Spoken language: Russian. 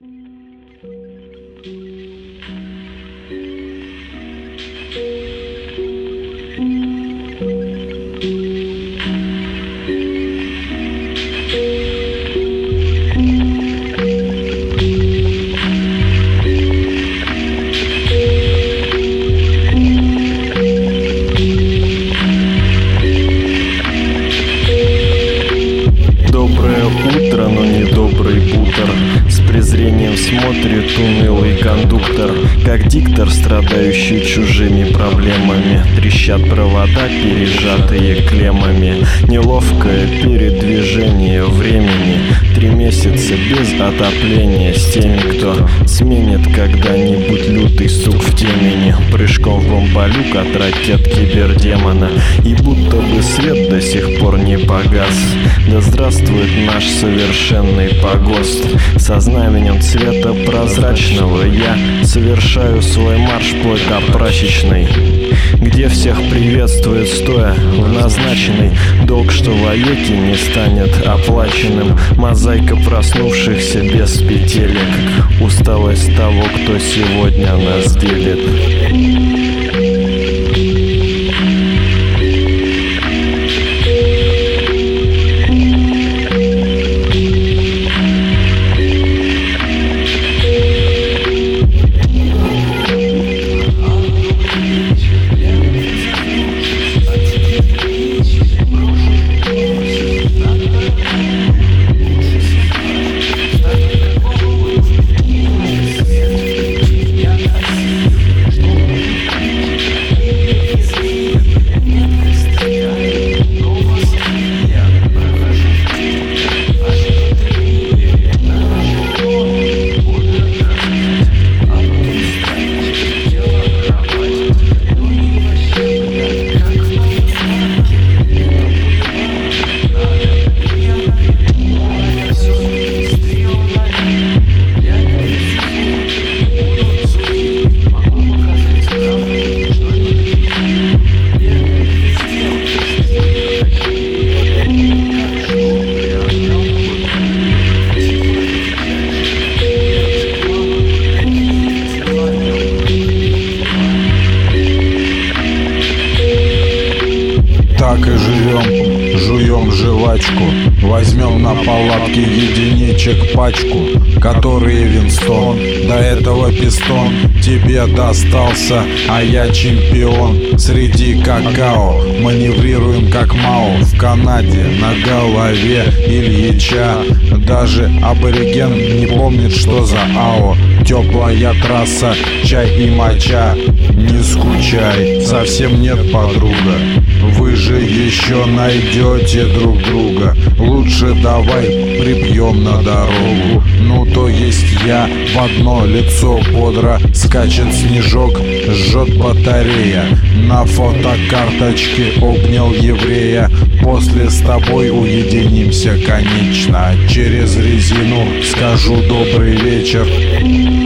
Утро, но недобрый бутер с презрением смотрит унылый кондуктор, как диктор, страдающий чужими проблемами. Трещат провода, пережатые клеммами. Неловкое передвижение времени. 3 месяца без отопления с теми, кто сменит когда-нибудь лютый сук в темени. Прыжком в бомболюк от ракет кибердемона. И будто бы свет до сих пор не погас. Да здравствует наш совершенный погост. Со знаменем цвета прозрачного я совершаю свой марш вплоть до прачечной, где всех приветствует стоя в назначенный долг, что вовеки не станет оплаченным. Мозаика проснувшихся без петелек, усталость того, кто сегодня нас делит. Так и живем, жуем жвачку, возьмем на палатке единичек пачку, которые Винстон, до этого пистон тебе достался, а я чемпион среди какао. Маневрируем как Мао в Канаде на голове Ильича. Даже абориген не помнит, что за АО. Теплая трасса, чай и моча. Не скучай, совсем нет, подруга. Вы же еще найдете друг друга. Лучше давай прибьем на дорогу. Ну то есть я в одно лицо бодро. Скачет снежок, жжет батарея. На фотокарточке обнял еврея. После с тобой уединимся, конечно. Через резину скажу добрый вечер.